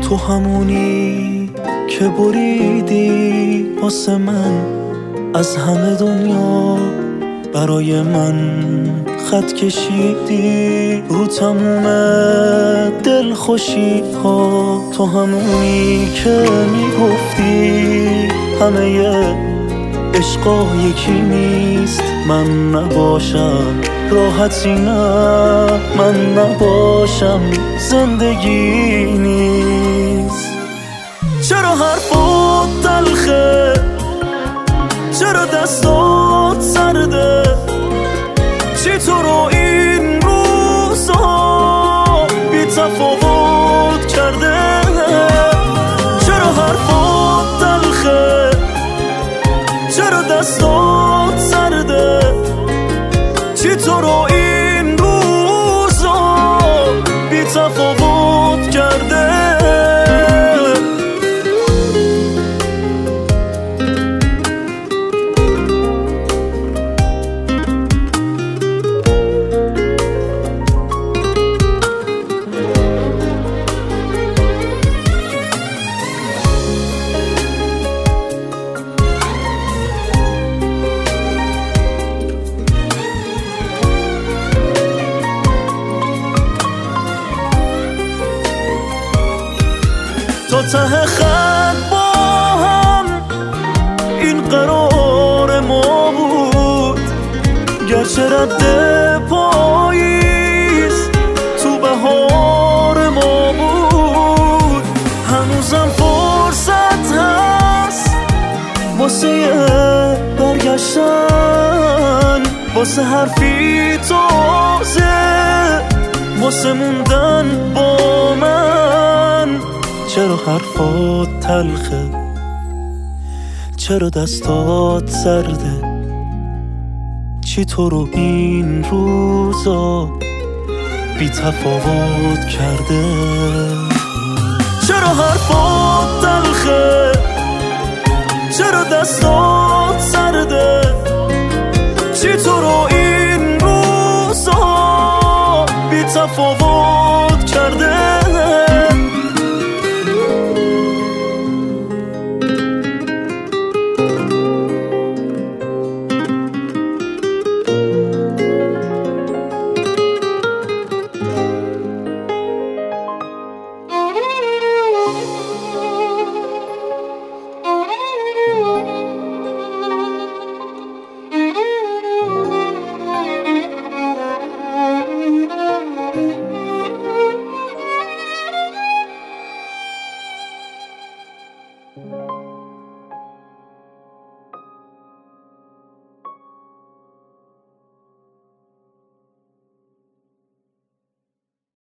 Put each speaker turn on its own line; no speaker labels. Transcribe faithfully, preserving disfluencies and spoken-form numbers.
تو همونی که بریدی واسه من از همه دنیا، برای من خط کشیدی رو تموم دل خوشی ها. تو همونی که میگفتی همه عشقا یکی نیست، من نباشم راحتی نه، من نباشم زندگی نیست. چرا حرفات تلخه، چرا دستات سرده، چی تو رو این روزها بی تفاوت کرده؟ چرا حرفات تلخه، چرا دستات سرده، چی تو رو این روزها بی تفاوت کرده؟ تا ته خط با هم این قرار ما بود، گرچه رد پاییز تو بهار ما بود. هنوزم فرصت هست واسه برگشتن، واسه حرفی تازه، واسه موندن با من. چرا حرفات تلخه، چرا دستات سرده، چی تو رو این روزا بی تفاوت کرده؟ چرا حرفات تلخه، چرا دستات